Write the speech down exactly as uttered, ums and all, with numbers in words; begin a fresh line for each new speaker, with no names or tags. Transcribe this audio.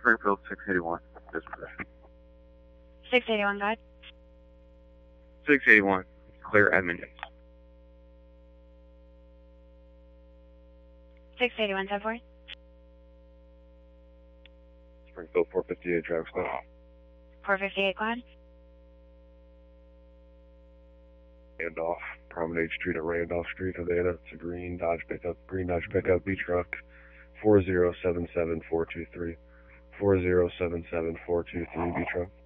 Springfield six eighty-one. Disposition.
six eighty-one, guide.
six eighty-one. Clear Edmonton.
six eighty-one, ten four.
Springfield four fifty-eight, drive slow.
four fifty-eight, quad.
Randolph, Promenade Street at Randolph Street, Havana. It's a green Dodge pickup, green Dodge pickup, B truck, four zero seven seven four two three. four zero seven seven four two three, B truck.